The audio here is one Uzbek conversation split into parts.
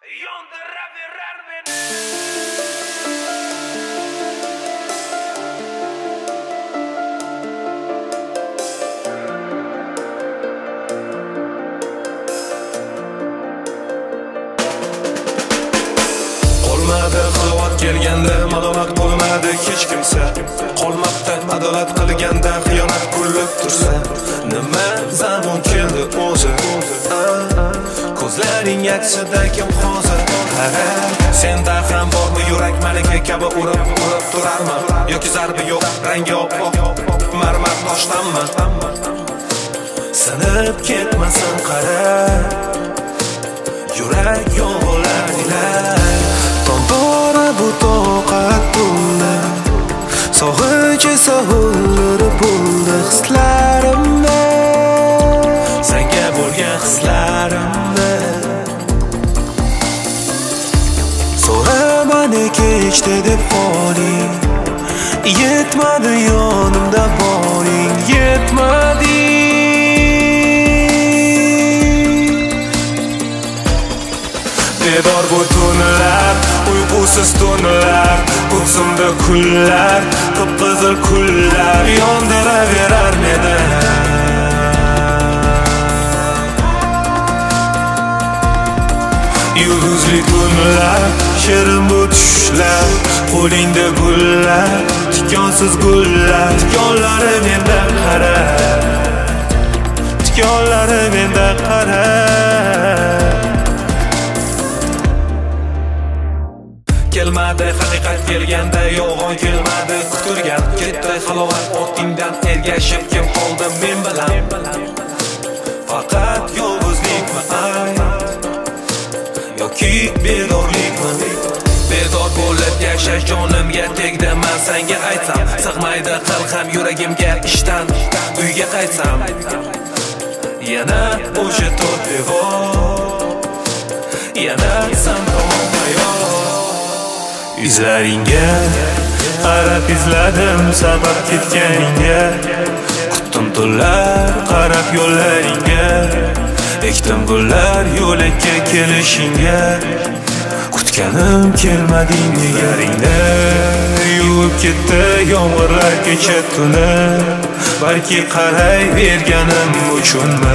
Yondiraverar meni. Qolmadi xilovat kelganda, malomat bo'lmadi hech kimsa. Qolmabdi adolat qilganda, xiyonat bo'lib tursa. Nima zamon keldi o'zi? Ko'zlaring aksida kim hozir? Qara, senda ham bormi yurak malika kabi urib turarmi? Yoki zarbi yo'q, rangi oppoq, marmar toshdanmi? Sinib ketmasin qara, yurak yog'larlar. Tombora bu toqat bo'ldi, sog'inch esa hulur bo'ldi hislarimda, senga bo'lgan hislarimda. So'ramani kechdi deb qoling, yetmadi yonimda boring, yetmadi. Bedor bu tunlar, uyqusiz tunlar, ko'ksimda kullar, qip-qizil kullar yondiraverar meni. Yulduzli tunlar, shirin bu tushlar, qo'lingda gullar, tikonsiz gullar, tikonlari menda qara, tikonlari menda qara. Kelmadi haqiqat kelganda, yolg'on kelmadi kutilgan. Ketdi halovat otingdan ergashib, kim qoldi men bilan? Faqat yolg'izlikmi ayt, yoki bedorlikmi? Bedor bo'lib yashash jonimga tegdi, men senga aytsam. Sig'maydi qalqam yuragimga ishdan uyga qaytsam. Yana o'sha to'rt devor, yana san izlaringga qarab izladim sabab ketganingga. Qutdim tunlar qarab yo'llaringga, ekdim gullar yo'lakka kelishingga. Kutganim kelmading negaringda, yuvib ketdi yomg'irlar kecha tuni. Balki qaray berganim uchunmi?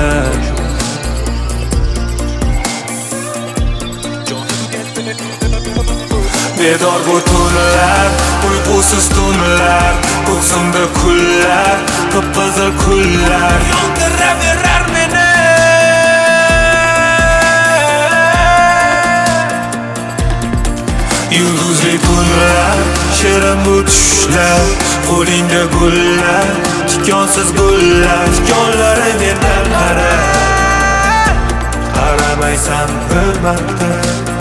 Bedor bu tunlar, uyqusiz tunlar, ko'ksimda kullar, qip-qizil kullar yondiraverar meni. Yulduzli tunlar, shirin bu tushlar, qo'lingda gullar, tikonsiz gullar, tikonlari mendan qara. Qaramaysan bir marta.